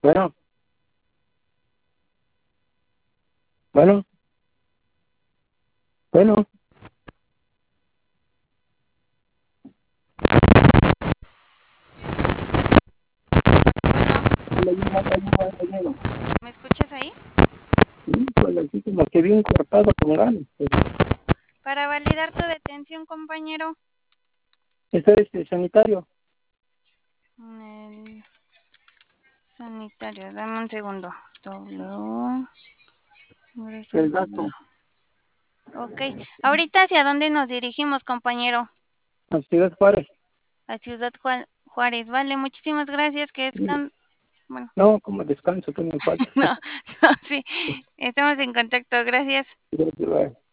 Bueno, bueno, bueno. Bueno, Ayuda. ¿me escuchas ahí? Híjole, así como que bien cortado con ganas. Pero Para validar tu detención, compañero. eso es el sanitario, El sanitario, dame un segundo. W. el gasto. Ok, ahorita hacia dónde nos dirigimos, compañero. A Ciudad Juárez. A Ciudad Juárez. Vale, muchísimas gracias. Que descan... Bueno, No, como descanso, que me falta. no, no, sí, estamos en contacto. Gracias. Gracias.